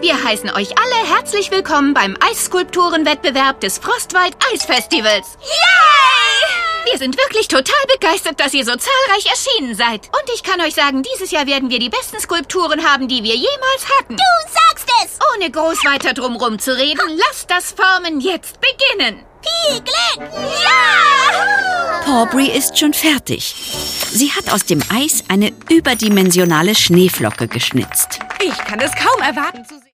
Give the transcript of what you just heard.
Wir heißen euch alle herzlich willkommen beim Eisskulpturenwettbewerb des Frostwald Eisfestivals. Yay! Wir sind wirklich total begeistert, dass ihr so zahlreich erschienen seid. Und ich kann euch sagen, dieses Jahr werden wir die besten Skulpturen haben, die wir jemals hatten. Du sagst es! Ohne groß weiter drumrum zu reden, lasst das Formen jetzt beginnen. Piglet! Ja! Pawbry ist schon fertig. Sie hat aus dem Eis eine überdimensionale Schneeflocke geschnitzt. Ich kann es kaum erwarten zu sehen.